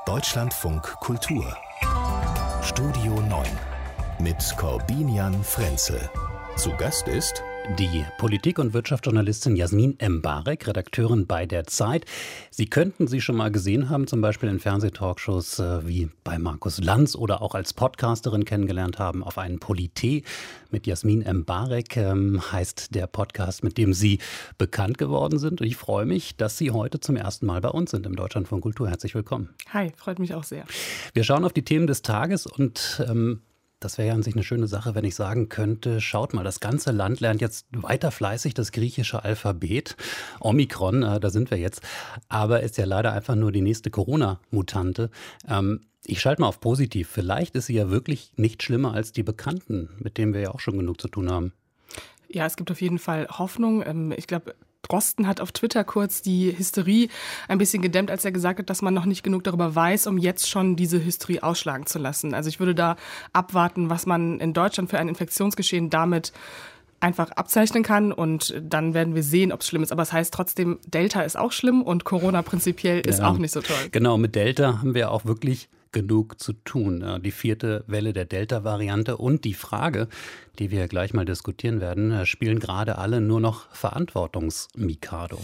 Deutschlandfunk Kultur Studio 9 mit Corbinian Frenzel. Zu Gast ist die Politik- und Wirtschaftsjournalistin Jasmin Mbarek, Redakteurin bei der Zeit. Sie könnten sie schon mal gesehen haben, zum Beispiel in Fernsehtalkshows wie bei Markus Lanz oder auch als Podcasterin kennengelernt haben auf einen Polité mit Jasmin Mbarek, heißt der Podcast, mit dem Sie bekannt geworden sind. Und ich freue mich, dass Sie heute zum ersten Mal bei uns sind im Deutschlandfunk Kultur. Herzlich willkommen. Hi, freut mich auch sehr. Wir schauen auf die Themen des Tages und das wäre ja an sich eine schöne Sache, wenn ich sagen könnte, schaut mal, das ganze Land lernt jetzt weiter fleißig das griechische Alphabet. Omikron, da sind wir jetzt, aber ist ja leider einfach nur die nächste Corona-Mutante. Ich schalte mal auf positiv. Vielleicht ist sie ja wirklich nicht schlimmer als die Bekannten, mit denen wir ja auch schon genug zu tun haben. Ja, es gibt auf jeden Fall Hoffnung. Ich glaube, Drosten hat auf Twitter kurz die Hysterie ein bisschen gedämmt, als er gesagt hat, dass man noch nicht genug darüber weiß, um jetzt schon diese Hysterie ausschlagen zu lassen. Also ich würde da abwarten, was man in Deutschland für ein Infektionsgeschehen damit einfach abzeichnen kann, und dann werden wir sehen, ob es schlimm ist. Aber es heißt trotzdem, Delta ist auch schlimm und Corona prinzipiell ist auch nicht so toll. Genau, mit Delta haben wir auch wirklich genug zu tun. Die 4. Welle der Delta-Variante und die Frage, die wir gleich mal diskutieren werden, spielen gerade alle nur noch Verantwortungs-Mikado.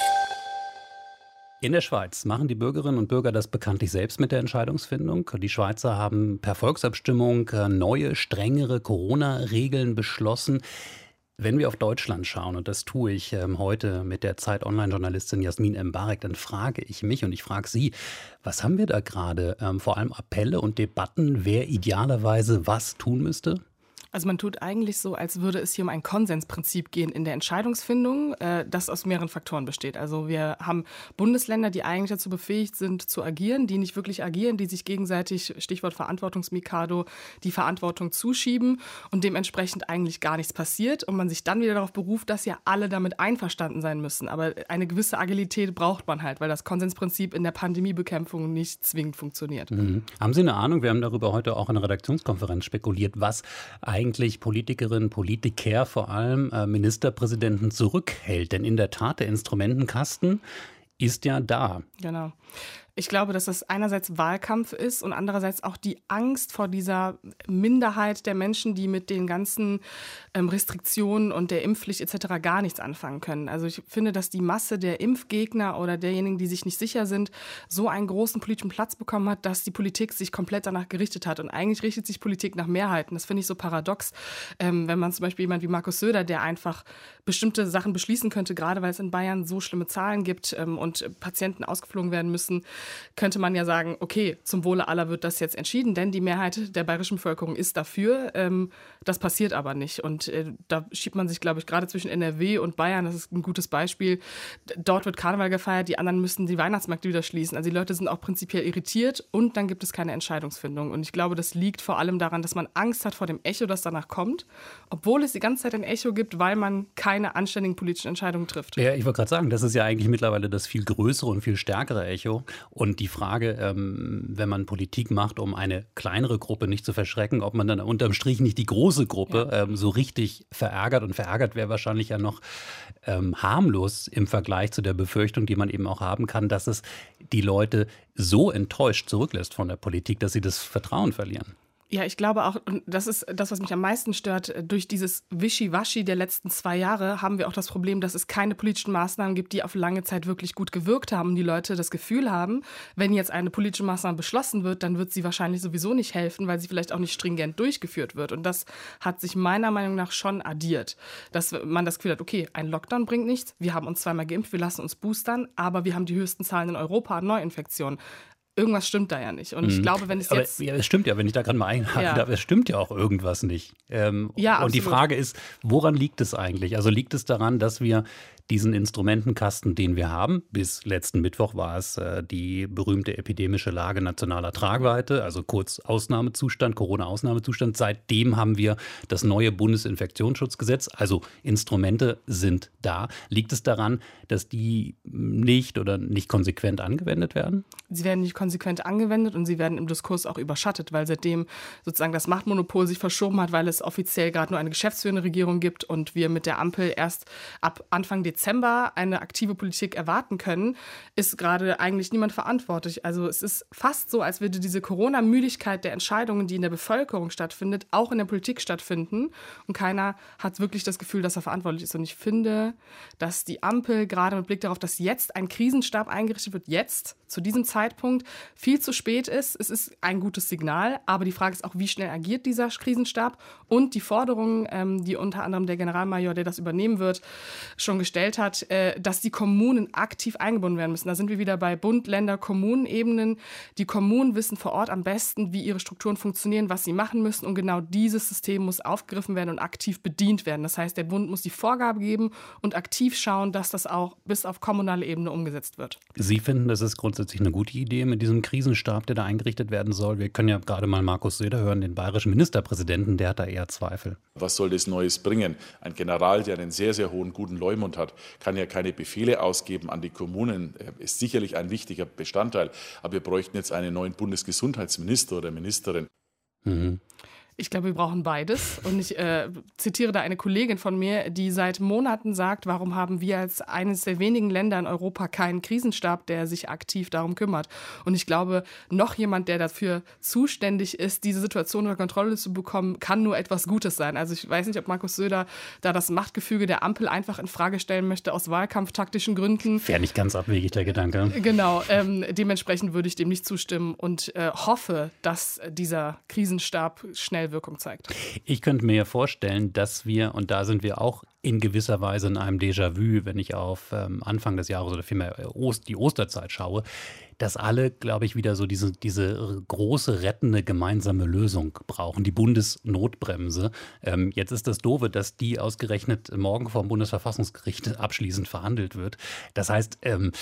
In der Schweiz machen die Bürgerinnen und Bürger das bekanntlich selbst mit der Entscheidungsfindung. Die Schweizer haben per Volksabstimmung neue, strengere Corona-Regeln beschlossen. Wenn wir auf Deutschland schauen, und das tue ich heute mit der Zeit-Online-Journalistin Jasmin Mbarek, dann frage ich mich und ich frage Sie, was haben wir da gerade? Vor allem Appelle und Debatten, wer idealerweise was tun müsste? Also man tut eigentlich so, als würde es hier um ein Konsensprinzip gehen in der Entscheidungsfindung, das aus mehreren Faktoren besteht. Also wir haben Bundesländer, die eigentlich dazu befähigt sind zu agieren, die nicht wirklich agieren, die sich gegenseitig, Stichwort Verantwortungsmikado, die Verantwortung zuschieben und dementsprechend eigentlich gar nichts passiert und man sich dann wieder darauf beruft, dass ja alle damit einverstanden sein müssen. Aber eine gewisse Agilität braucht man halt, weil das Konsensprinzip in der Pandemiebekämpfung nicht zwingend funktioniert. Haben Sie eine Ahnung, wir haben darüber heute auch in der Redaktionskonferenz spekuliert, was eigentlich Politikerinnen, Politiker, vor allem Ministerpräsidenten zurückhält. Denn in der Tat, der Instrumentenkasten ist ja da. Genau. Ich glaube, dass das einerseits Wahlkampf ist und andererseits auch die Angst vor dieser Minderheit der Menschen, die mit den ganzen Restriktionen und der Impfpflicht etc. gar nichts anfangen können. Also ich finde, dass die Masse der Impfgegner oder derjenigen, die sich nicht sicher sind, so einen großen politischen Platz bekommen hat, dass die Politik sich komplett danach gerichtet hat. Und eigentlich richtet sich Politik nach Mehrheiten. Das finde ich so paradox, wenn man zum Beispiel jemand wie Markus Söder, der einfach bestimmte Sachen beschließen könnte, gerade weil es in Bayern so schlimme Zahlen gibt und Patienten ausgeflogen werden müssen, könnte man ja sagen, okay, zum Wohle aller wird das jetzt entschieden, denn die Mehrheit der bayerischen Bevölkerung ist dafür. Das passiert aber nicht. Und da schiebt man sich, glaube ich, gerade zwischen NRW und Bayern, das ist ein gutes Beispiel. Dort wird Karneval gefeiert, die anderen müssen die Weihnachtsmärkte wieder schließen. Also die Leute sind auch prinzipiell irritiert und dann gibt es keine Entscheidungsfindung. Und ich glaube, das liegt vor allem daran, dass man Angst hat vor dem Echo, das danach kommt, obwohl es die ganze Zeit ein Echo gibt, weil man keine anständigen politischen Entscheidungen trifft. Ja, ich wollte gerade sagen, das ist ja eigentlich mittlerweile das viel größere und viel stärkere Echo. Und die Frage, wenn man Politik macht, um eine kleinere Gruppe nicht zu verschrecken, ob man dann unterm Strich nicht die große Gruppe so richtig verärgert. Und verärgert wäre wahrscheinlich ja noch harmlos im Vergleich zu der Befürchtung, die man eben auch haben kann, dass es die Leute so enttäuscht zurücklässt von der Politik, dass sie das Vertrauen verlieren. Ja, ich glaube auch, und das ist das, was mich am meisten stört, durch dieses Wischiwaschi der letzten 2 Jahre haben wir auch das Problem, dass es keine politischen Maßnahmen gibt, die auf lange Zeit wirklich gut gewirkt haben. Und die Leute das Gefühl haben, wenn jetzt eine politische Maßnahme beschlossen wird, dann wird sie wahrscheinlich sowieso nicht helfen, weil sie vielleicht auch nicht stringent durchgeführt wird. Und das hat sich meiner Meinung nach schon addiert, dass man das Gefühl hat, okay, ein Lockdown bringt nichts, wir haben uns 2-mal geimpft, wir lassen uns boostern, aber wir haben die höchsten Zahlen in Europa an Neuinfektionen. Irgendwas stimmt da ja nicht. Und ich glaube, wenn es jetzt... Aber es stimmt ja, wenn ich da gerade mal einhaken darf, es stimmt ja auch irgendwas nicht. Und die Frage ist, woran liegt es eigentlich? Also liegt es daran, dass wir diesen Instrumentenkasten, den wir haben, bis letzten Mittwoch war es die berühmte epidemische Lage nationaler Tragweite, also kurz Ausnahmezustand, Corona-Ausnahmezustand. Seitdem haben wir das neue Bundesinfektionsschutzgesetz, also Instrumente sind da. Liegt es daran, dass die nicht konsequent angewendet werden? Sie werden nicht konsequent angewendet und sie werden im Diskurs auch überschattet, weil seitdem sozusagen das Machtmonopol sich verschoben hat, weil es offiziell gerade nur eine geschäftsführende Regierung gibt und wir mit der Ampel erst ab Anfang Dezember Dezember eine aktive Politik erwarten können, ist gerade eigentlich niemand verantwortlich. Also es ist fast so, als würde diese Corona-Müdigkeit der Entscheidungen, die in der Bevölkerung stattfindet, auch in der Politik stattfinden. Und keiner hat wirklich das Gefühl, dass er verantwortlich ist. Und ich finde, dass die Ampel gerade mit Blick darauf, dass jetzt ein Krisenstab eingerichtet wird, jetzt, zu diesem Zeitpunkt, viel zu spät ist. Es ist ein gutes Signal, aber die Frage ist auch, wie schnell agiert dieser Krisenstab? Und die Forderungen, die unter anderem der Generalmajor, der das übernehmen wird, schon gestellt hat, dass die Kommunen aktiv eingebunden werden müssen. Da sind wir wieder bei Bund, Länder, Kommunenebenen. Die Kommunen wissen vor Ort am besten, wie ihre Strukturen funktionieren, was sie machen müssen. Und genau dieses System muss aufgegriffen werden und aktiv bedient werden. Das heißt, der Bund muss die Vorgabe geben und aktiv schauen, dass das auch bis auf kommunale Ebene umgesetzt wird. Sie finden, das ist grundsätzlich eine gute Idee mit diesem Krisenstab, der da eingerichtet werden soll. Wir können ja gerade mal Markus Söder hören, den bayerischen Ministerpräsidenten, der hat da eher Zweifel. Was soll das Neues bringen? Ein General, der einen sehr, sehr hohen, guten Leumund hat, kann ja keine Befehle ausgeben an die Kommunen. Ist sicherlich ein wichtiger Bestandteil. Aber wir bräuchten jetzt einen neuen Bundesgesundheitsminister oder Ministerin. Mhm. Ich glaube, wir brauchen beides. Und ich zitiere da eine Kollegin von mir, die seit Monaten sagt, warum haben wir als eines der wenigen Länder in Europa keinen Krisenstab, der sich aktiv darum kümmert. Und ich glaube, noch jemand, der dafür zuständig ist, diese Situation unter Kontrolle zu bekommen, kann nur etwas Gutes sein. Also ich weiß nicht, ob Markus Söder da das Machtgefüge der Ampel einfach in Frage stellen möchte aus wahlkampftaktischen Gründen. Wäre nicht ganz abwegig, der Gedanke. Genau, dementsprechend würde ich dem nicht zustimmen und hoffe, dass dieser Krisenstab schnell Wirkung zeigt. Ich könnte mir vorstellen, dass wir, und da sind wir auch in gewisser Weise in einem Déjà-vu, wenn ich auf Anfang des Jahres oder vielmehr die Osterzeit schaue, dass alle, glaube ich, wieder so diese große rettende gemeinsame Lösung brauchen, die Bundesnotbremse. Jetzt ist das Doofe, dass die ausgerechnet morgen vom Bundesverfassungsgericht abschließend verhandelt wird. Das heißt,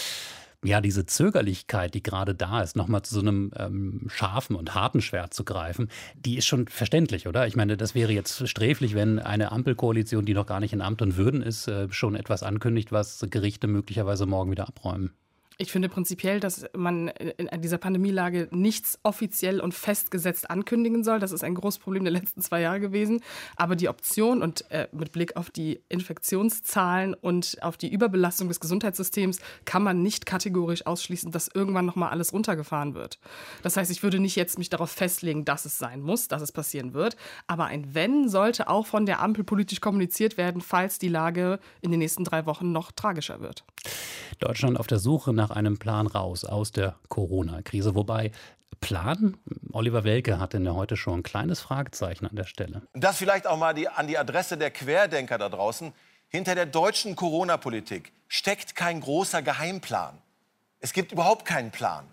ja, diese Zögerlichkeit, die gerade da ist, nochmal zu so einem scharfen und harten Schwert zu greifen, die ist schon verständlich, oder? Ich meine, das wäre jetzt sträflich, wenn eine Ampelkoalition, die noch gar nicht in Amt und Würden ist, schon etwas ankündigt, was Gerichte möglicherweise morgen wieder abräumen. Ich finde prinzipiell, dass man in dieser Pandemielage nichts offiziell und festgesetzt ankündigen soll. Das ist ein großes Problem der letzten 2 Jahre gewesen. Aber die Option und mit Blick auf die Infektionszahlen und auf die Überbelastung des Gesundheitssystems kann man nicht kategorisch ausschließen, dass irgendwann nochmal alles runtergefahren wird. Das heißt, ich würde nicht jetzt mich darauf festlegen, dass es sein muss, dass es passieren wird. Aber ein Wenn sollte auch von der Ampel politisch kommuniziert werden, falls die Lage in den nächsten 3 Wochen noch tragischer wird. Deutschland auf der Suche nach einem Plan raus aus der Corona-Krise. Wobei Plan? Oliver Welke hatte in der Heute-Show ein kleines Fragezeichen an der Stelle. Das vielleicht auch mal an die Adresse der Querdenker da draußen. Hinter der deutschen Corona-Politik steckt kein großer Geheimplan. Es gibt überhaupt keinen Plan.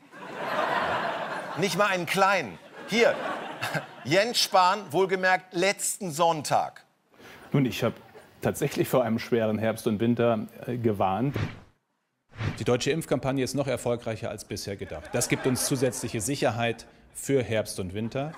Nicht mal einen kleinen. Hier, Jens Spahn, wohlgemerkt letzten Sonntag. Nun, ich habe tatsächlich vor einem schweren Herbst und Winter gewarnt. Die deutsche Impfkampagne ist noch erfolgreicher als bisher gedacht. Das gibt uns zusätzliche Sicherheit für Herbst und Winter.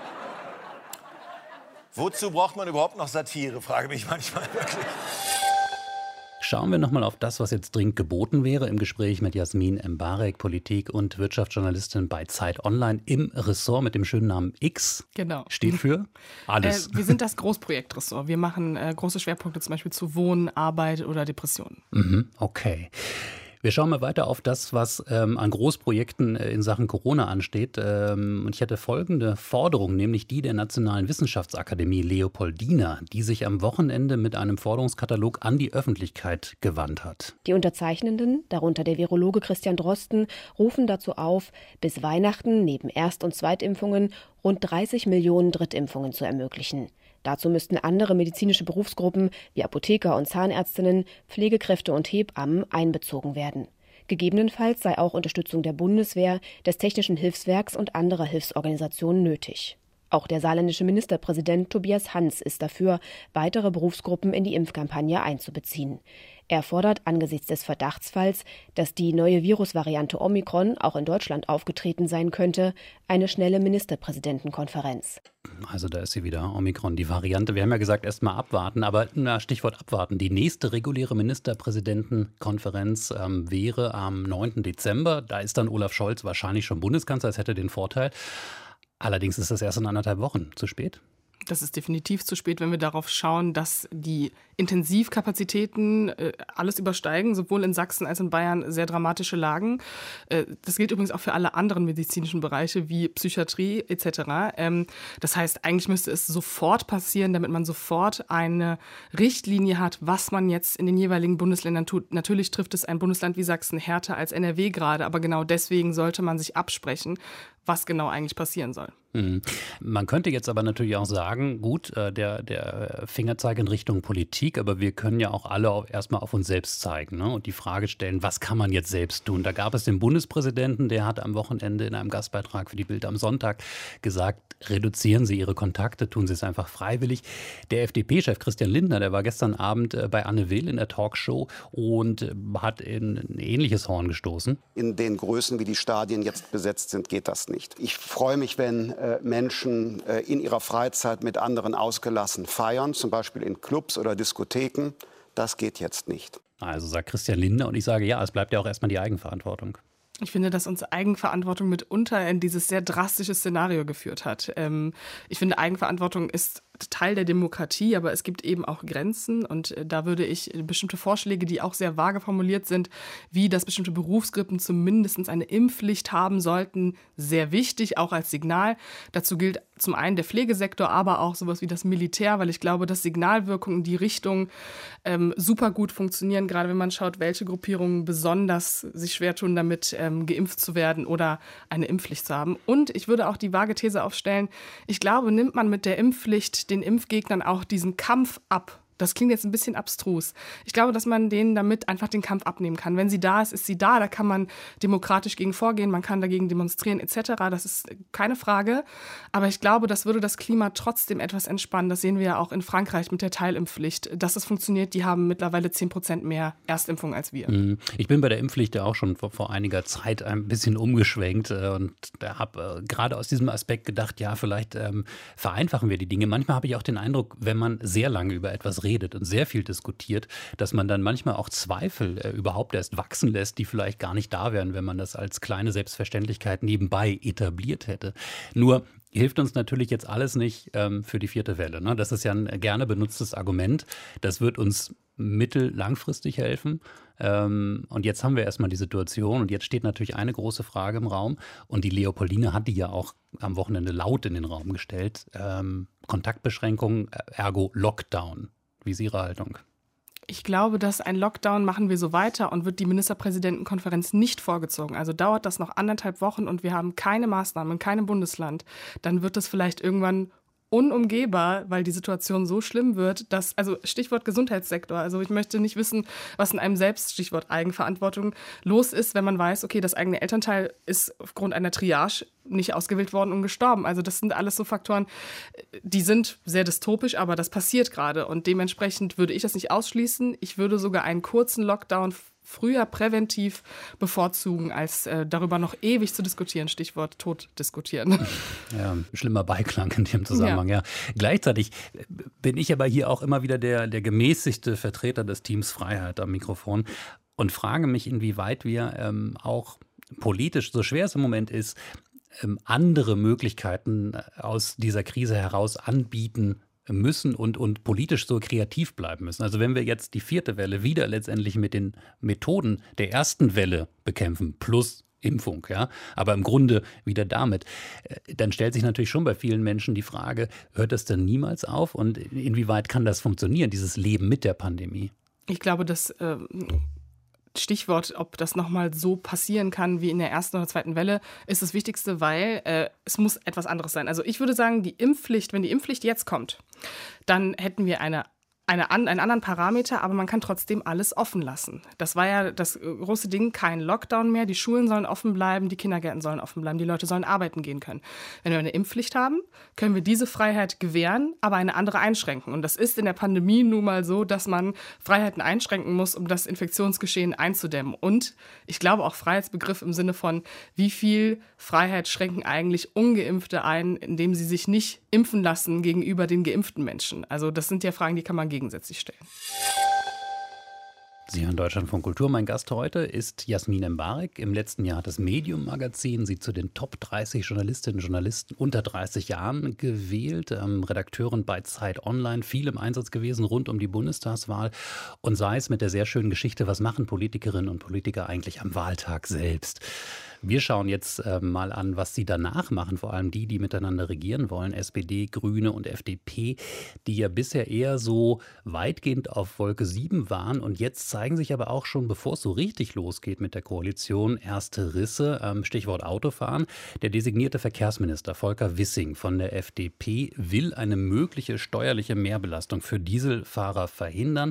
Wozu braucht man überhaupt noch Satire, frage mich manchmal wirklich. Schauen wir nochmal auf das, was jetzt dringend geboten wäre, im Gespräch mit Jasmin Mbarek, Politik- und Wirtschaftsjournalistin bei Zeit Online im Ressort mit dem schönen Namen X. Genau. Steht für alles. Wir sind das Großprojektressort. Wir machen große Schwerpunkte zum Beispiel zu Wohnen, Arbeit oder Depressionen. Okay. Wir schauen mal weiter auf das, was an Großprojekten in Sachen Corona ansteht. Und ich hatte folgende Forderung, nämlich die der Nationalen Wissenschaftsakademie Leopoldina, die sich am Wochenende mit einem Forderungskatalog an die Öffentlichkeit gewandt hat. Die Unterzeichnenden, darunter der Virologe Christian Drosten, rufen dazu auf, bis Weihnachten neben Erst- und Zweitimpfungen rund 30 Millionen Drittimpfungen zu ermöglichen. Dazu müssten andere medizinische Berufsgruppen wie Apotheker und Zahnärztinnen, Pflegekräfte und Hebammen einbezogen werden. Gegebenenfalls sei auch Unterstützung der Bundeswehr, des Technischen Hilfswerks und anderer Hilfsorganisationen nötig. Auch der saarländische Ministerpräsident Tobias Hans ist dafür, weitere Berufsgruppen in die Impfkampagne einzubeziehen. Er fordert angesichts des Verdachtsfalls, dass die neue Virusvariante Omikron auch in Deutschland aufgetreten sein könnte, eine schnelle Ministerpräsidentenkonferenz. Also da ist sie wieder, Omikron, die Variante. Wir haben ja gesagt, erst mal abwarten, aber Stichwort abwarten. Die nächste reguläre Ministerpräsidentenkonferenz wäre am 9. Dezember. Da ist dann Olaf Scholz wahrscheinlich schon Bundeskanzler, das hätte den Vorteil. Allerdings ist das erst in 1,5 Wochen. Zu spät? Das ist definitiv zu spät, wenn wir darauf schauen, dass die Intensivkapazitäten alles übersteigen, sowohl in Sachsen als in Bayern sehr dramatische Lagen. Das gilt übrigens auch für alle anderen medizinischen Bereiche wie Psychiatrie etc. Das heißt, eigentlich müsste es sofort passieren, damit man sofort eine Richtlinie hat, was man jetzt in den jeweiligen Bundesländern tut. Natürlich trifft es ein Bundesland wie Sachsen härter als NRW gerade, aber genau deswegen sollte man sich absprechen, was genau eigentlich passieren soll. Man könnte jetzt aber natürlich auch sagen, gut, der Fingerzeig in Richtung Politik, aber wir können ja auch alle erstmal auf uns selbst zeigen, ne? Und die Frage stellen, was kann man jetzt selbst tun? Da gab es den Bundespräsidenten, der hat am Wochenende in einem Gastbeitrag für die Bild am Sonntag gesagt, reduzieren Sie Ihre Kontakte, tun Sie es einfach freiwillig. Der FDP-Chef Christian Lindner, der war gestern Abend bei Anne Will in der Talkshow und hat in ein ähnliches Horn gestoßen. In den Größen, wie die Stadien jetzt besetzt sind, geht das nicht. Ich freue mich, wenn Menschen in ihrer Freizeit mit anderen ausgelassen feiern, zum Beispiel in Clubs oder Diskotheken. Das geht jetzt nicht. Also sagt Christian Lindner und ich sage, ja, es bleibt ja auch erstmal die Eigenverantwortung. Ich finde, dass uns Eigenverantwortung mitunter in dieses sehr drastische Szenario geführt hat. Ich finde, Eigenverantwortung ist Teil der Demokratie, aber es gibt eben auch Grenzen und da würde ich bestimmte Vorschläge, die auch sehr vage formuliert sind, wie dass bestimmte Berufsgruppen zumindest eine Impfpflicht haben sollten, sehr wichtig, auch als Signal. Dazu gilt zum einen der Pflegesektor, aber auch sowas wie das Militär, weil ich glaube, dass Signalwirkungen in die Richtung super gut funktionieren, gerade wenn man schaut, welche Gruppierungen besonders sich schwer tun, damit geimpft zu werden oder eine Impfpflicht zu haben. Und ich würde auch die vage These aufstellen, ich glaube, nimmt man mit der Impfpflicht den Impfgegnern auch diesen Kampf ab. Das klingt jetzt ein bisschen abstrus. Ich glaube, dass man denen damit einfach den Kampf abnehmen kann. Wenn sie da ist, ist sie da. Da kann man demokratisch gegen vorgehen, man kann dagegen demonstrieren etc. Das ist keine Frage. Aber ich glaube, das würde das Klima trotzdem etwas entspannen. Das sehen wir ja auch in Frankreich mit der Teilimpfpflicht. Dass das funktioniert, die haben mittlerweile 10% mehr Erstimpfung als wir. Ich bin bei der Impfpflicht ja auch schon vor einiger Zeit ein bisschen umgeschwenkt und habe gerade aus diesem Aspekt gedacht, ja, vielleicht vereinfachen wir die Dinge. Manchmal habe ich auch den Eindruck, wenn man sehr lange über etwas redet und sehr viel diskutiert, dass man dann manchmal auch Zweifel überhaupt erst wachsen lässt, die vielleicht gar nicht da wären, wenn man das als kleine Selbstverständlichkeit nebenbei etabliert hätte. Nur hilft uns natürlich jetzt alles nicht für die 4. Welle. Ne? Das ist ja ein gerne benutztes Argument. Das wird uns langfristig helfen. Und jetzt haben wir erstmal die Situation und jetzt steht natürlich eine große Frage im Raum und die Leopoldine hat die ja auch am Wochenende laut in den Raum gestellt. Kontaktbeschränkungen, ergo Lockdown. Wie ist Ihre Haltung? Ich glaube, dass ein Lockdown machen wir so weiter und wird die Ministerpräsidentenkonferenz nicht vorgezogen. Also dauert das noch 1,5 Wochen und wir haben keine Maßnahmen in keinem Bundesland, dann wird das vielleicht irgendwann unumgehbar, weil die Situation so schlimm wird, dass, also Stichwort Gesundheitssektor, also ich möchte nicht wissen, was in einem selbst, Stichwort Eigenverantwortung, los ist, wenn man weiß, okay, das eigene Elternteil ist aufgrund einer Triage nicht ausgewählt worden und gestorben. Also das sind alles so Faktoren, die sind sehr dystopisch, aber das passiert gerade und dementsprechend würde ich das nicht ausschließen. Ich würde sogar einen kurzen Lockdown früher präventiv bevorzugen, als darüber noch ewig zu diskutieren. Stichwort tot diskutieren. Ja, schlimmer Beiklang in dem Zusammenhang, ja. Gleichzeitig bin ich aber hier auch immer wieder der gemäßigte Vertreter des Teams Freiheit am Mikrofon und frage mich, inwieweit wir auch politisch, so schwer es im Moment ist, andere Möglichkeiten aus dieser Krise heraus anbieten müssen und politisch so kreativ bleiben müssen. Also wenn wir jetzt die 4. Welle wieder letztendlich mit den Methoden der ersten Welle bekämpfen, plus Impfung, ja, aber im Grunde wieder damit, dann stellt sich natürlich schon bei vielen Menschen die Frage, hört das denn niemals auf und inwieweit kann das funktionieren, dieses Leben mit der Pandemie? Ich glaube, dass Stichwort, ob das nochmal so passieren kann wie in der ersten oder zweiten Welle, ist das Wichtigste, weil es muss etwas anderes sein. Also ich würde sagen, die Impfpflicht, wenn die Impfpflicht jetzt kommt, dann hätten wir einen anderen Parameter, aber man kann trotzdem alles offen lassen. Das war ja das große Ding, kein Lockdown mehr, die Schulen sollen offen bleiben, die Kindergärten sollen offen bleiben, die Leute sollen arbeiten gehen können. Wenn wir eine Impfpflicht haben, können wir diese Freiheit gewähren, aber eine andere einschränken. Und das ist in der Pandemie nun mal so, dass man Freiheiten einschränken muss, um das Infektionsgeschehen einzudämmen. Und ich glaube auch Freiheitsbegriff im Sinne von, wie viel Freiheit schränken eigentlich Ungeimpfte ein, indem sie sich nicht impfen lassen gegenüber den geimpften Menschen. Also das sind ja Fragen, die kann man gegensätzlich stellen. Sie hören Deutschlandfunk Kultur. Mein Gast heute ist Jasmin Mbarek. Im letzten Jahr hat das Medium-Magazin sie zu den Top 30 Journalistinnen und Journalisten unter 30 Jahren gewählt. Redakteurin bei Zeit Online, viel im Einsatz gewesen rund um die Bundestagswahl. Und sei es mit der sehr schönen Geschichte, was machen Politikerinnen und Politiker eigentlich am Wahltag selbst? Wir schauen jetzt mal an, was sie danach machen, vor allem die miteinander regieren wollen, SPD, Grüne und FDP, die ja bisher eher so weitgehend auf Wolke 7 waren. Und jetzt zeigen sich aber auch schon, bevor es so richtig losgeht mit der Koalition, erste Risse. Stichwort Autofahren. Der designierte Verkehrsminister Volker Wissing von der FDP will eine mögliche steuerliche Mehrbelastung für Dieselfahrer verhindern.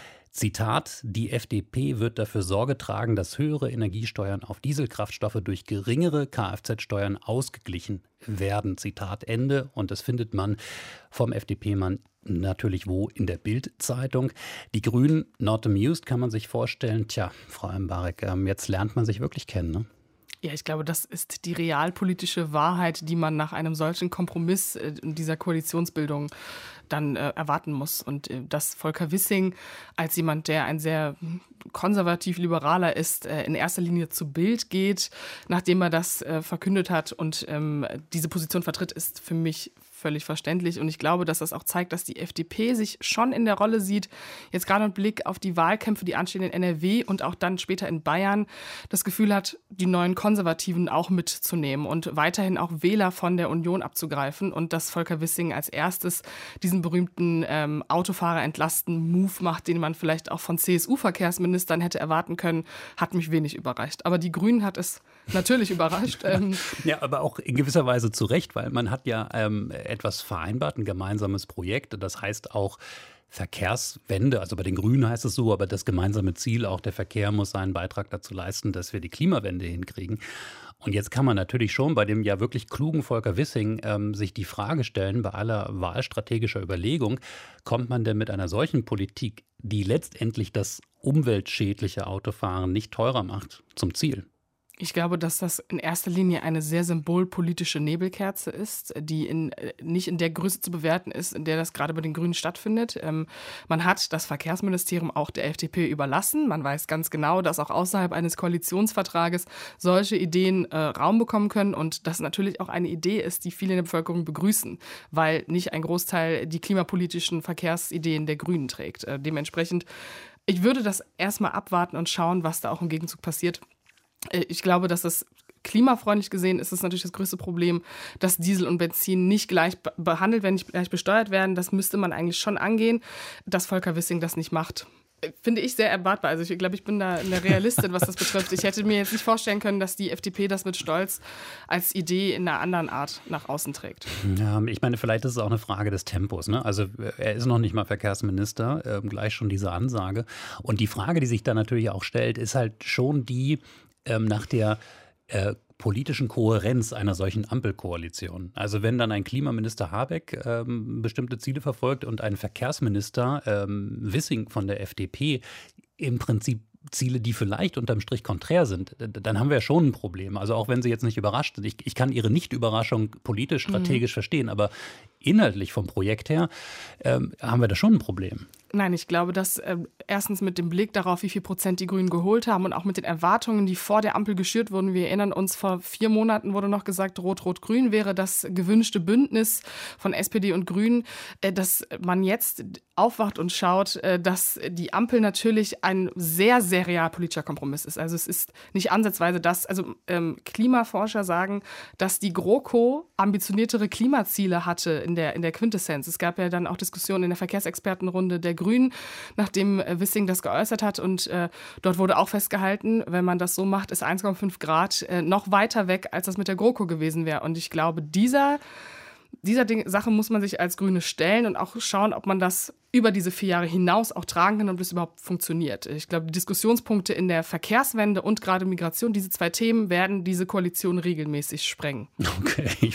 Zitat, die FDP wird dafür Sorge tragen, dass höhere Energiesteuern auf Dieselkraftstoffe durch geringere Kfz-Steuern ausgeglichen werden. Zitat Ende. Und das findet man vom FDP-Mann natürlich wo? In der Bild-Zeitung. Die Grünen, not amused, kann man sich vorstellen. Tja, Frau Mbarek, jetzt lernt man sich wirklich kennen, ne? Ja, ich glaube, das ist die realpolitische Wahrheit, die man nach einem solchen Kompromiss in dieser Koalitionsbildung dann erwarten muss. Und dass Volker Wissing als jemand, der ein sehr konservativ-liberaler ist, in erster Linie zu Bild geht, nachdem er das verkündet hat und diese Position vertritt, ist für mich völlig verständlich. Und ich glaube, dass das auch zeigt, dass die FDP sich schon in der Rolle sieht, jetzt gerade mit Blick auf die Wahlkämpfe, die anstehen in NRW und auch dann später in Bayern, das Gefühl hat, die neuen Konservativen auch mitzunehmen und weiterhin auch Wähler von der Union abzugreifen. Und dass Volker Wissing als erstes diesen berühmten Autofahrer entlasten Move macht, den man vielleicht auch von CSU-Verkehrsministern hätte erwarten können, hat mich wenig überrascht. Aber die Grünen hat es natürlich überrascht. Ja, aber auch in gewisser Weise zu Recht, weil man hat ja etwas vereinbart, ein gemeinsames Projekt. Das heißt auch Verkehrswende, also bei den Grünen heißt es so, aber das gemeinsame Ziel, auch der Verkehr muss seinen Beitrag dazu leisten, dass wir die Klimawende hinkriegen. Und jetzt kann man natürlich schon bei dem ja wirklich klugen Volker Wissing sich die Frage stellen, bei aller wahlstrategischer Überlegung, kommt man denn mit einer solchen Politik, die letztendlich das umweltschädliche Autofahren nicht teurer macht, zum Ziel? Ich glaube, dass das in erster Linie eine sehr symbolpolitische Nebelkerze ist, die nicht in der Größe zu bewerten ist, in der das gerade bei den Grünen stattfindet. Man hat das Verkehrsministerium auch der FDP überlassen. Man weiß ganz genau, dass auch außerhalb eines Koalitionsvertrages solche Ideen Raum bekommen können und das natürlich auch eine Idee ist, die viele in der Bevölkerung begrüßen, weil nicht ein Großteil die klimapolitischen Verkehrsideen der Grünen trägt. Dementsprechend, ich würde das erstmal abwarten und schauen, was da auch im Gegenzug passiert. Ich glaube, dass das klimafreundlich gesehen ist es natürlich das größte Problem, dass Diesel und Benzin nicht gleich behandelt werden, nicht gleich besteuert werden. Das müsste man eigentlich schon angehen. Dass Volker Wissing das nicht macht, finde ich sehr erwartbar. Also ich glaube, ich bin da eine Realistin, was das betrifft. Ich hätte mir jetzt nicht vorstellen können, dass die FDP das mit Stolz als Idee in einer anderen Art nach außen trägt. Ja, ich meine, vielleicht ist es auch eine Frage des Tempos, ne? Also er ist noch nicht mal Verkehrsminister, gleich schon diese Ansage. Und die Frage, die sich da natürlich auch stellt, ist halt schon die, nach der politischen Kohärenz einer solchen Ampelkoalition. Also wenn dann ein Klimaminister Habeck bestimmte Ziele verfolgt und ein Verkehrsminister Wissing von der FDP im Prinzip Ziele, die vielleicht unterm Strich konträr sind, dann haben wir ja schon ein Problem. Also auch wenn Sie jetzt nicht überrascht sind. Ich kann Ihre Nicht-Überraschung politisch, strategisch verstehen, aber inhaltlich vom Projekt her haben wir da schon ein Problem. Nein, ich glaube, dass erstens mit dem Blick darauf, wie viel Prozent die Grünen geholt haben und auch mit den Erwartungen, die vor der Ampel geschürt wurden. Wir erinnern uns, vor 4 Monaten wurde noch gesagt, Rot-Rot-Grün wäre das gewünschte Bündnis von SPD und Grünen, dass man jetzt aufwacht und schaut, dass die Ampel natürlich ein sehr, sehr realpolitischer Kompromiss ist. Also es ist nicht ansatzweise das, also Klimaforscher sagen, dass die GroKo ambitioniertere Klimaziele hatte in der Quintessenz. Es gab ja dann auch Diskussionen in der Verkehrsexpertenrunde der Grünen, nachdem Wissing das geäußert hat. Und dort wurde auch festgehalten, wenn man das so macht, ist 1,5 Grad noch weiter weg, als das mit der GroKo gewesen wäre. Und ich glaube, dieser Sache muss man sich als Grüne stellen und auch schauen, ob man das über diese 4 Jahre hinaus auch tragen kann und ob das überhaupt funktioniert. Ich glaube, die Diskussionspunkte in der Verkehrswende und gerade Migration, diese 2 Themen werden diese Koalition regelmäßig sprengen. Okay,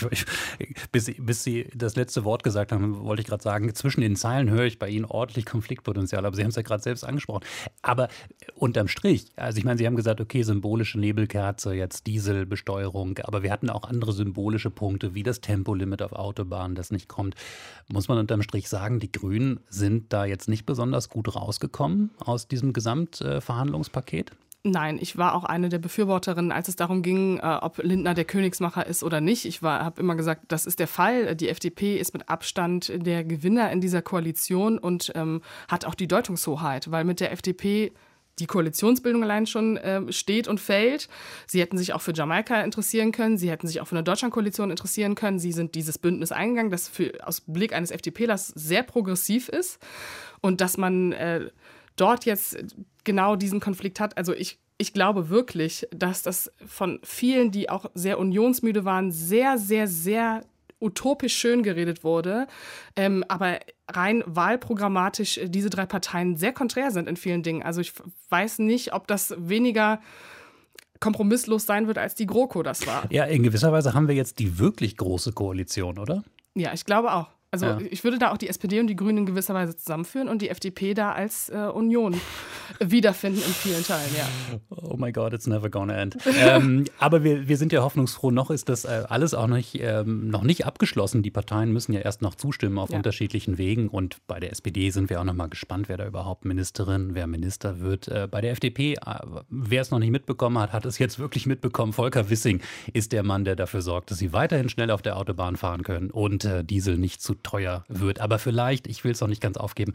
bis Sie das letzte Wort gesagt haben, wollte ich gerade sagen, zwischen den Zeilen höre ich bei Ihnen ordentlich Konfliktpotenzial, aber Sie haben es ja gerade selbst angesprochen. Aber unterm Strich, also ich meine, Sie haben gesagt, okay, symbolische Nebelkerze, jetzt Dieselbesteuerung, aber wir hatten auch andere symbolische Punkte, wie das Tempolimit auf Autobahnen, das nicht kommt. Muss man unterm Strich sagen, die Grünen sind sind da jetzt nicht besonders gut rausgekommen aus diesem Gesamtverhandlungspaket? Nein, ich war auch eine der Befürworterinnen, als es darum ging, ob Lindner der Königsmacher ist oder nicht. Ich habe immer gesagt, das ist der Fall. Die FDP ist mit Abstand der Gewinner in dieser Koalition und hat auch die Deutungshoheit, weil mit der FDP die Koalitionsbildung allein schon steht und fällt. Sie hätten sich auch für Jamaika interessieren können. Sie hätten sich auch für eine Deutschlandkoalition interessieren können. Sie sind dieses Bündnis eingegangen, das aus Blick eines FDPlers sehr progressiv ist. Und dass man dort jetzt genau diesen Konflikt hat. Also ich glaube wirklich, dass das von vielen, die auch sehr unionsmüde waren, sehr, sehr, sehr utopisch schön geredet wurde, aber rein wahlprogrammatisch diese 3 Parteien sehr konträr sind in vielen Dingen. Also ich weiß nicht, ob das weniger kompromisslos sein wird, als die GroKo das war. Ja, in gewisser Weise haben wir jetzt die wirklich große Koalition, oder? Ja, ich glaube auch. Also ich würde da auch die SPD und die Grünen in gewisser Weise zusammenführen und die FDP da als Union wiederfinden in vielen Teilen, ja. Oh my God, it's never gonna end. Aber wir sind ja hoffnungsfroh, noch ist das alles auch noch nicht abgeschlossen. Die Parteien müssen ja erst noch zustimmen auf unterschiedlichen Wegen und bei der SPD sind wir auch noch mal gespannt, wer da überhaupt Ministerin, wer Minister wird. Bei der FDP, wer es noch nicht mitbekommen hat, hat es jetzt wirklich mitbekommen. Volker Wissing ist der Mann, der dafür sorgt, dass sie weiterhin schnell auf der Autobahn fahren können und Diesel nicht zu teuer wird. Aber vielleicht, ich will es auch nicht ganz aufgeben,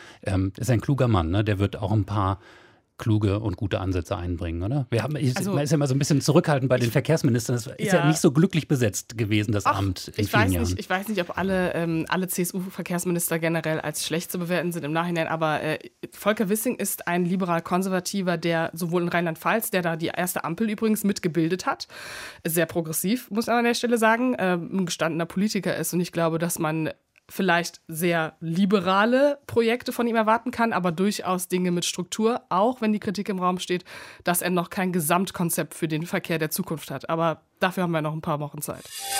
ist ein kluger Mann, ne? Der wird auch ein paar kluge und gute Ansätze einbringen, oder? Man ist ja immer so ein bisschen zurückhaltend bei den Verkehrsministern. Das ist ja nicht so glücklich besetzt gewesen, das Amt in vielen Jahren. Ich weiß nicht, ob alle CSU-Verkehrsminister generell als schlecht zu bewerten sind im Nachhinein, aber Volker Wissing ist ein liberal-konservativer, der sowohl in Rheinland-Pfalz, der da die erste Ampel übrigens mitgebildet hat, sehr progressiv, muss man an der Stelle sagen, ein gestandener Politiker ist und ich glaube, dass man vielleicht sehr liberale Projekte von ihm erwarten kann, aber durchaus Dinge mit Struktur, auch wenn die Kritik im Raum steht, dass er noch kein Gesamtkonzept für den Verkehr der Zukunft hat. Aber dafür haben wir noch ein paar Wochen Zeit.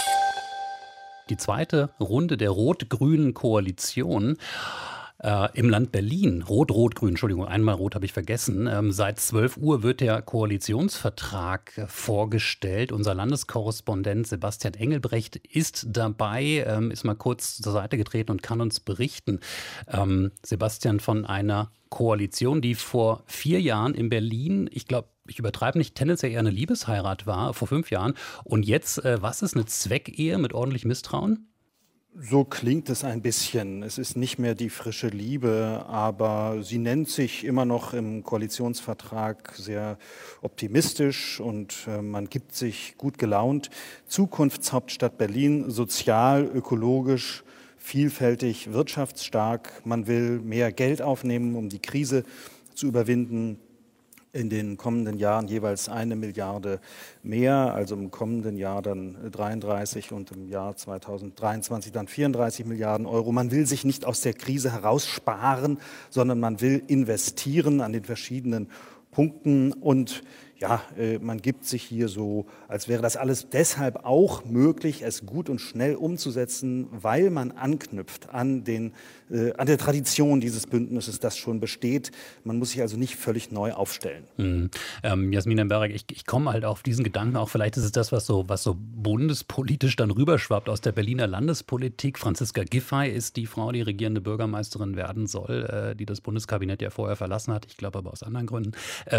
Die zweite Runde der rot-grünen Koalition im Land Berlin, rot-rot-grün, Entschuldigung, einmal rot habe ich vergessen. Seit 12 Uhr wird der Koalitionsvertrag vorgestellt. Unser Landeskorrespondent Sebastian Engelbrecht ist dabei, ist mal kurz zur Seite getreten und kann uns berichten. Sebastian, von einer Koalition, die vor 4 Jahren in Berlin, ich glaube, ich übertreibe nicht, tendenziell eher eine Liebesheirat war, vor 5 Jahren. Und jetzt, was ist eine Zweckehe mit ordentlichem Misstrauen? So klingt es ein bisschen. Es ist nicht mehr die frische Liebe, aber sie nennt sich immer noch im Koalitionsvertrag sehr optimistisch und man gibt sich gut gelaunt. Zukunftshauptstadt Berlin, sozial, ökologisch, vielfältig, wirtschaftsstark. Man will mehr Geld aufnehmen, um die Krise zu überwinden. In den kommenden Jahren jeweils 1 Milliarde mehr, also im kommenden Jahr dann 33 und im Jahr 2023 dann 34 Milliarden Euro. Man will sich nicht aus der Krise heraussparen, sondern man will investieren an den verschiedenen Punkten und ja, man gibt sich hier so, als wäre das alles deshalb auch möglich, es gut und schnell umzusetzen, weil man anknüpft an der Tradition dieses Bündnisses, das schon besteht. Man muss sich also nicht völlig neu aufstellen. Jasmin Embarek, ich komme halt auf diesen Gedanken, auch vielleicht ist es das, was so bundespolitisch dann rüberschwappt aus der Berliner Landespolitik. Franziska Giffey ist die Frau, die regierende Bürgermeisterin werden soll, die das Bundeskabinett ja vorher verlassen hat, ich glaube aber aus anderen Gründen.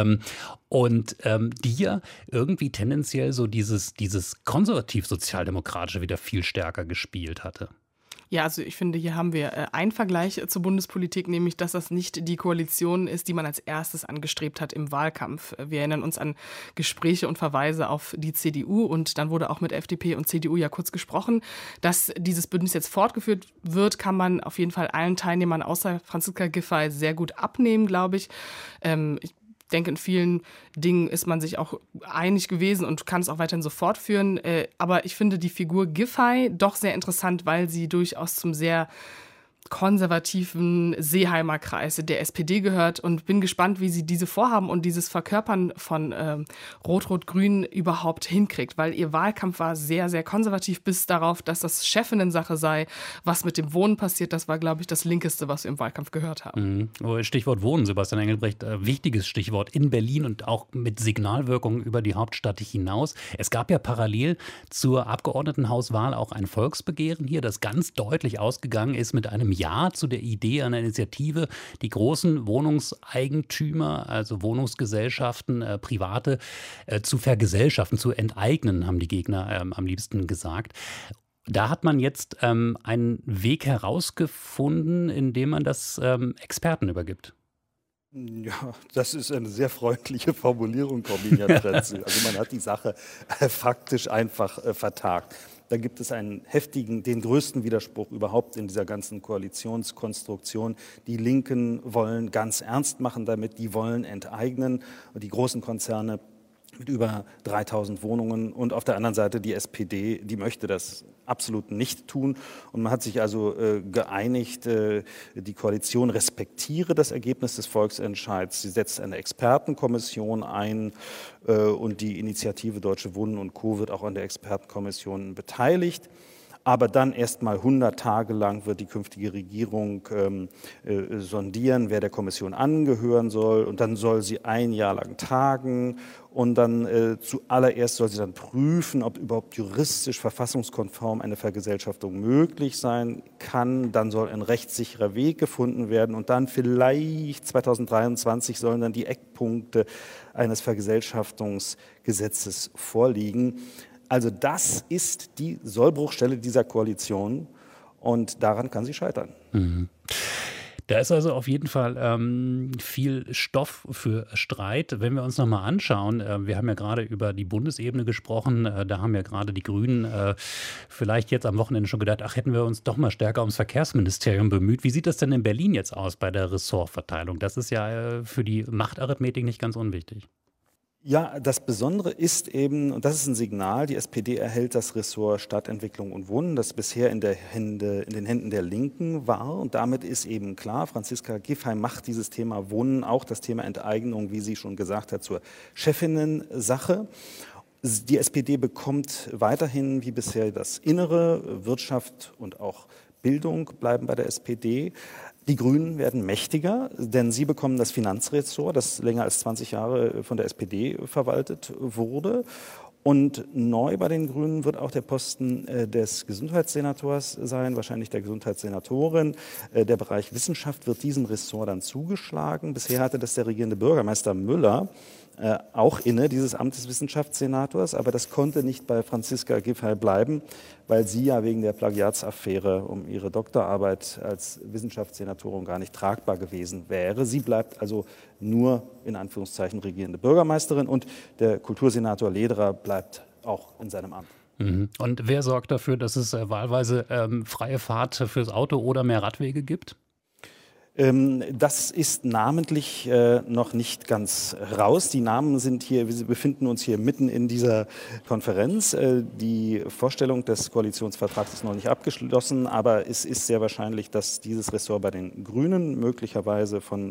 Die ja irgendwie tendenziell so dieses konservativ-sozialdemokratische wieder viel stärker gespielt hatte. Ja, also ich finde, hier haben wir einen Vergleich zur Bundespolitik, nämlich, dass das nicht die Koalition ist, die man als erstes angestrebt hat im Wahlkampf. Wir erinnern uns an Gespräche und Verweise auf die CDU und dann wurde auch mit FDP und CDU ja kurz gesprochen. Dass dieses Bündnis jetzt fortgeführt wird, kann man auf jeden Fall allen Teilnehmern außer Franziska Giffey sehr gut abnehmen, glaube ich. Ich denke, in vielen Dingen ist man sich auch einig gewesen und kann es auch weiterhin so fortführen. Aber ich finde die Figur Giffey doch sehr interessant, weil sie durchaus zum sehr konservativen Seeheimer Kreis der SPD gehört und bin gespannt, wie sie diese Vorhaben und dieses Verkörpern von Rot-Rot-Grün überhaupt hinkriegt, weil ihr Wahlkampf war sehr, sehr konservativ bis darauf, dass das Chefinnen-Sache sei. Was mit dem Wohnen passiert, das war, glaube ich, das Linkeste, was wir im Wahlkampf gehört haben. Stichwort Wohnen, Sebastian Engelbrecht, wichtiges Stichwort in Berlin und auch mit Signalwirkung über die Hauptstadt hinaus. Es gab ja parallel zur Abgeordnetenhauswahl auch ein Volksbegehren hier, das ganz deutlich ausgegangen ist mit einem Ja zu der Idee einer Initiative, die großen Wohnungseigentümer, also Wohnungsgesellschaften, Private, zu vergesellschaften, zu enteignen, haben die Gegner am liebsten gesagt. Da hat man jetzt einen Weg herausgefunden, indem man das Experten übergibt. Ja, das ist eine sehr freundliche Formulierung, Corbinian Frenzel. Also man hat die Sache faktisch einfach vertagt. Da gibt es einen heftigen, den größten Widerspruch überhaupt in dieser ganzen Koalitionskonstruktion. Die Linken wollen ganz ernst machen damit, die wollen enteignen. Die großen Konzerne mit über 3000 Wohnungen und auf der anderen Seite die SPD, die möchte das absolut nicht tun. Und man hat sich also geeinigt, die Koalition respektiere das Ergebnis des Volksentscheids. Sie setzt eine Expertenkommission ein und die Initiative Deutsche Wohnen und Co. wird auch an der Expertenkommission beteiligt. Aber dann erst mal 100 Tage lang wird die künftige Regierung sondieren, wer der Kommission angehören soll. Und dann soll sie ein Jahr lang tagen. Und dann zuallererst soll sie dann prüfen, ob überhaupt juristisch, verfassungskonform eine Vergesellschaftung möglich sein kann. Dann soll ein rechtssicherer Weg gefunden werden. Und dann vielleicht 2023 sollen dann die Eckpunkte eines Vergesellschaftungsgesetzes vorliegen. Also das ist die Sollbruchstelle dieser Koalition und daran kann sie scheitern. Mhm. Da ist also auf jeden Fall viel Stoff für Streit. Wenn wir uns nochmal anschauen, wir haben ja gerade über die Bundesebene gesprochen, da haben ja gerade die Grünen vielleicht jetzt am Wochenende schon gedacht, ach, hätten wir uns doch mal stärker ums Verkehrsministerium bemüht. Wie sieht das denn in Berlin jetzt aus bei der Ressortverteilung? Das ist ja für die Machtarithmetik nicht ganz unwichtig. Ja, das Besondere ist eben, und das ist ein Signal, die SPD erhält das Ressort Stadtentwicklung und Wohnen, das bisher in den Händen der Linken war. Und damit ist eben klar, Franziska Giffey macht dieses Thema Wohnen, auch das Thema Enteignung, wie sie schon gesagt hat, zur Chefinnen-Sache. Die SPD bekommt weiterhin wie bisher das Innere, Wirtschaft und auch Bildung bleiben bei der SPD. Die Grünen werden mächtiger, denn sie bekommen das Finanzressort, das länger als 20 Jahre von der SPD verwaltet wurde. Und neu bei den Grünen wird auch der Posten des Gesundheitssenators sein, wahrscheinlich der Gesundheitssenatorin. Der Bereich Wissenschaft wird diesem Ressort dann zugeschlagen. Bisher hatte das der regierende Bürgermeister Müller auch inne, dieses Amt des Wissenschaftssenators. Aber das konnte nicht bei Franziska Giffey bleiben, weil sie ja wegen der Plagiatsaffäre um ihre Doktorarbeit als Wissenschaftssenatorin gar nicht tragbar gewesen wäre. Sie bleibt also nur in Anführungszeichen regierende Bürgermeisterin und der Kultursenator Lederer bleibt auch in seinem Amt. Und wer sorgt dafür, dass es wahlweise freie Fahrt fürs Auto oder mehr Radwege gibt? Das ist namentlich noch nicht ganz raus. Die Namen sind hier, wir befinden uns hier mitten in dieser Konferenz. Die Vorstellung des Koalitionsvertrags ist noch nicht abgeschlossen, aber es ist sehr wahrscheinlich, dass dieses Ressort bei den Grünen möglicherweise von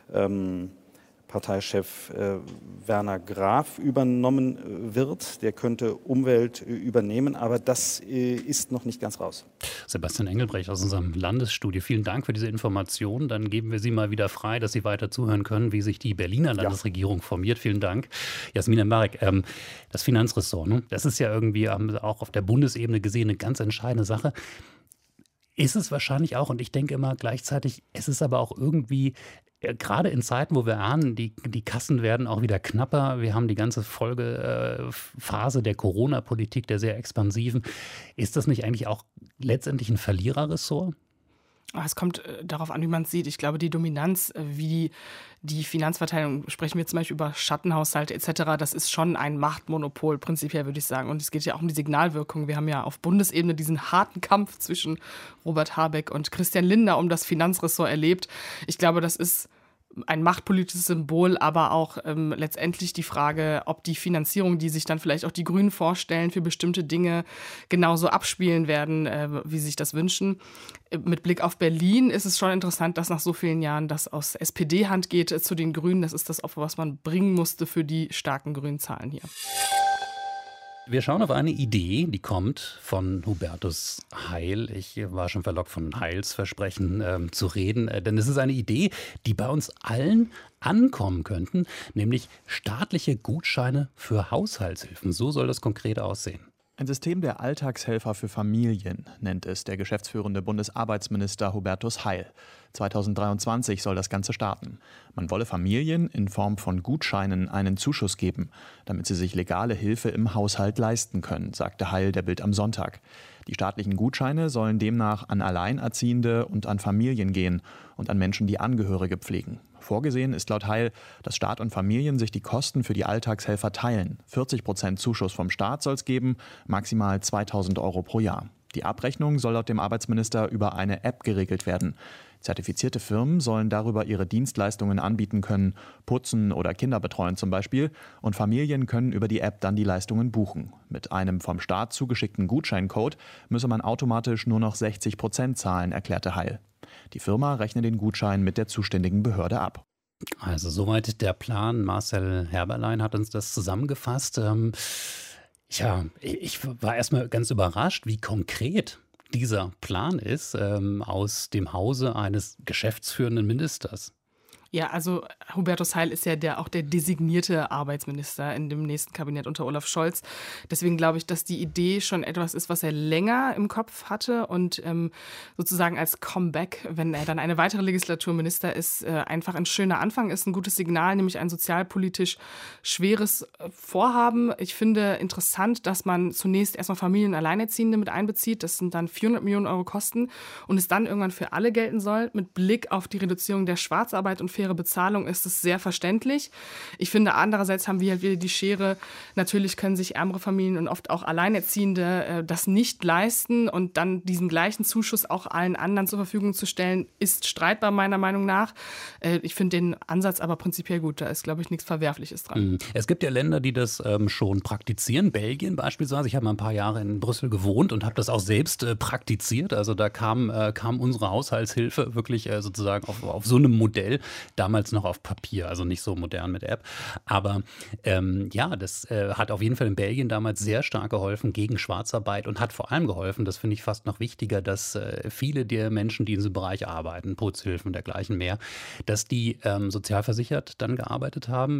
Parteichef Werner Graf übernommen wird. Der könnte Umwelt übernehmen, aber das ist noch nicht ganz raus. Sebastian Engelbrecht aus unserem Landesstudio, vielen Dank für diese Information. Dann geben wir Sie mal wieder frei, dass Sie weiter zuhören können, wie sich die Berliner Landesregierung formiert. Vielen Dank. Jasmin Marek, das Finanzressort, ne? Das ist ja irgendwie auch auf der Bundesebene gesehen eine ganz entscheidende Sache. Ist es wahrscheinlich auch, und ich denke immer gleichzeitig, es ist aber auch irgendwie, gerade in Zeiten, wo wir ahnen, die Kassen werden auch wieder knapper, wir haben die ganze Folgephase der Corona-Politik, der sehr expansiven, ist das nicht eigentlich auch letztendlich ein Verliererressort? Es kommt darauf an, wie man es sieht. Ich glaube, die Dominanz, wie die Finanzverteilung, sprechen wir zum Beispiel über Schattenhaushalte etc., das ist schon ein Machtmonopol, prinzipiell würde ich sagen. Und es geht ja auch um die Signalwirkung. Wir haben ja auf Bundesebene diesen harten Kampf zwischen Robert Habeck und Christian Lindner um das Finanzressort erlebt. Ich glaube, das ist ein machtpolitisches Symbol, aber auch letztendlich die Frage, ob die Finanzierung, die sich dann vielleicht auch die Grünen vorstellen, für bestimmte Dinge genauso abspielen werden, wie sie sich das wünschen. Mit Blick auf Berlin ist es schon interessant, dass nach so vielen Jahren das aus SPD-Hand geht zu den Grünen. Das ist das Opfer, was man bringen musste für die starken grünen Zahlen hier. Wir schauen auf eine Idee, die kommt von Hubertus Heil. Ich war schon verlockt, von Heils Versprechen zu reden, denn es ist eine Idee, die bei uns allen ankommen könnten, nämlich staatliche Gutscheine für Haushaltshilfen. So soll das konkret aussehen. Ein System der Alltagshelfer für Familien, nennt es der geschäftsführende Bundesarbeitsminister Hubertus Heil. 2023 soll das Ganze starten. Man wolle Familien in Form von Gutscheinen einen Zuschuss geben, damit sie sich legale Hilfe im Haushalt leisten können, sagte Heil der Bild am Sonntag. Die staatlichen Gutscheine sollen demnach an Alleinerziehende und an Familien gehen und an Menschen, die Angehörige pflegen. Vorgesehen ist laut Heil, dass Staat und Familien sich die Kosten für die Alltagshelfer teilen. 40% Zuschuss vom Staat soll es geben, maximal 2.000 € pro Jahr. Die Abrechnung soll laut dem Arbeitsminister über eine App geregelt werden. Zertifizierte Firmen sollen darüber ihre Dienstleistungen anbieten können, putzen oder Kinder betreuen zum Beispiel, und Familien können über die App dann die Leistungen buchen. Mit einem vom Staat zugeschickten Gutscheincode müsse man automatisch nur noch 60% zahlen, erklärte Heil. Die Firma rechne den Gutschein mit der zuständigen Behörde ab. Also soweit der Plan. Marcel Herberlein hat uns das zusammengefasst. Ich war erstmal ganz überrascht, wie konkret dieser Plan ist aus dem Hause eines geschäftsführenden Ministers. Ja, also Hubertus Heil ist ja auch der designierte Arbeitsminister in dem nächsten Kabinett unter Olaf Scholz. Deswegen glaube ich, dass die Idee schon etwas ist, was er länger im Kopf hatte und sozusagen als Comeback, wenn er dann eine weitere Legislatur Minister ist, einfach ein schöner Anfang ist, ein gutes Signal, nämlich ein sozialpolitisch schweres Vorhaben. Ich finde interessant, dass man zunächst erstmal Familien- und Alleinerziehende mit einbezieht. Das sind dann 400 Millionen € Kosten und es dann irgendwann für alle gelten soll. Mit Blick auf die Reduzierung der Schwarzarbeit und faire Bezahlung ist es sehr verständlich. Ich finde, andererseits haben wir halt wieder die Schere. Natürlich können sich ärmere Familien und oft auch Alleinerziehende das nicht leisten und dann diesen gleichen Zuschuss auch allen anderen zur Verfügung zu stellen, ist streitbar meiner Meinung nach. Ich finde den Ansatz aber prinzipiell gut. Da ist, glaube ich, nichts Verwerfliches dran. Es gibt ja Länder, die das schon praktizieren. Belgien beispielsweise. Ich habe mal ein paar Jahre in Brüssel gewohnt und habe das auch selbst praktiziert. Also da kam unsere Haushaltshilfe wirklich sozusagen auf so einem Modell. Damals noch auf Papier, also nicht so modern mit App. Aber das hat auf jeden Fall in Belgien damals sehr stark geholfen gegen Schwarzarbeit und hat vor allem geholfen, das finde ich fast noch wichtiger, dass viele der Menschen, die in diesem Bereich arbeiten, Putzhilfen und dergleichen mehr, dass die sozialversichert dann gearbeitet haben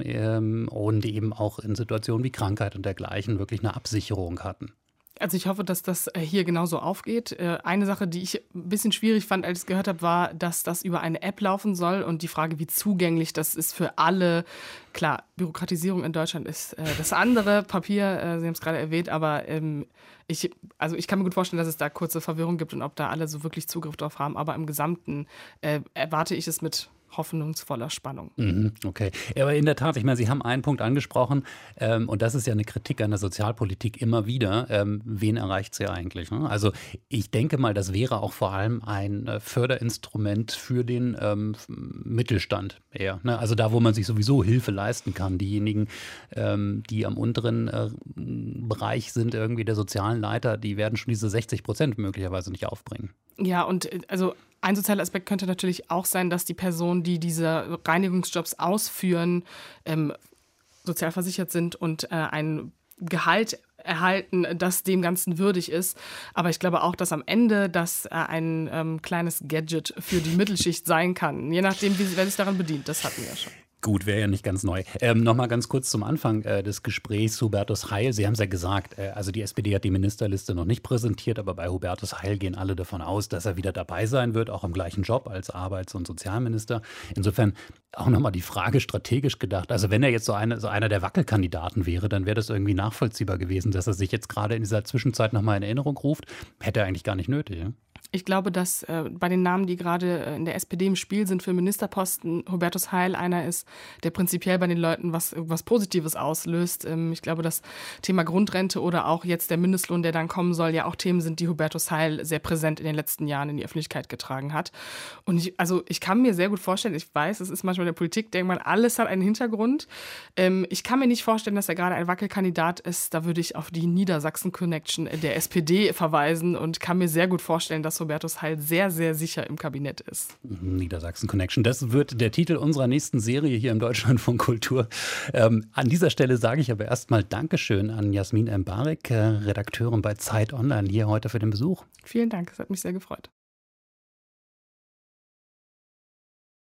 und eben auch in Situationen wie Krankheit und dergleichen wirklich eine Absicherung hatten. Also ich hoffe, dass das hier genauso aufgeht. Eine Sache, die ich ein bisschen schwierig fand, als ich es gehört habe, war, dass das über eine App laufen soll und die Frage, wie zugänglich das ist für alle. Klar, Bürokratisierung in Deutschland ist das andere, Papier, Sie haben es gerade erwähnt, aber ich kann mir gut vorstellen, dass es da kurze Verwirrung gibt und ob da alle so wirklich Zugriff drauf haben, aber im Gesamten erwarte ich es mit hoffnungsvoller Spannung. Okay, aber in der Tat, ich meine, Sie haben einen Punkt angesprochen und das ist ja eine Kritik an der Sozialpolitik immer wieder. Wen erreicht sie eigentlich? Ne? Also ich denke mal, das wäre auch vor allem ein Förderinstrument für den Mittelstand eher. Ne? Also da, wo man sich sowieso Hilfe leisten kann. Diejenigen, die am unteren Bereich sind, irgendwie der sozialen Leiter, die werden schon diese 60% möglicherweise nicht aufbringen. Ja, und also ein sozialer Aspekt könnte natürlich auch sein, dass die Personen, die diese Reinigungsjobs ausführen, sozialversichert sind und ein Gehalt erhalten, das dem Ganzen würdig ist. Aber ich glaube auch, dass am Ende das ein kleines Gadget für die Mittelschicht sein kann. Je nachdem, wer sich daran bedient. Das hatten wir schon. Gut, wäre ja nicht ganz neu. Nochmal ganz kurz zum Anfang des Gesprächs, Hubertus Heil. Sie haben es ja gesagt, also die SPD hat die Ministerliste noch nicht präsentiert, aber bei Hubertus Heil gehen alle davon aus, dass er wieder dabei sein wird, auch im gleichen Job als Arbeits- und Sozialminister. Insofern auch nochmal die Frage strategisch gedacht. Also wenn er jetzt so einer der Wackelkandidaten wäre, dann wäre das irgendwie nachvollziehbar gewesen, dass er sich jetzt gerade in dieser Zwischenzeit nochmal in Erinnerung ruft. Hätte er eigentlich gar nicht nötig. Ja? Ich glaube, dass bei den Namen, die gerade in der SPD im Spiel sind für Ministerposten, Hubertus Heil einer ist, der prinzipiell bei den Leuten was Positives auslöst. Ich glaube, das Thema Grundrente oder auch jetzt der Mindestlohn, der dann kommen soll, ja auch Themen sind, die Hubertus Heil sehr präsent in den letzten Jahren in die Öffentlichkeit getragen hat. Und ich kann mir sehr gut vorstellen, ich weiß, es ist manchmal in der Politik, denkt man, alles hat einen Hintergrund. Ich kann mir nicht vorstellen, dass er gerade ein Wackelkandidat ist. Da würde ich auf die Niedersachsen-Connection der SPD verweisen und kann mir sehr gut vorstellen, dass Hubertus Heil sehr, sehr sicher im Kabinett ist. Niedersachsen Connection, das wird der Titel unserer nächsten Serie hier im Deutschlandfunk Kultur. An dieser Stelle sage ich aber erstmal Dankeschön an Jasmin Embarek, Redakteurin bei Zeit Online, hier heute für den Besuch. Vielen Dank, es hat mich sehr gefreut.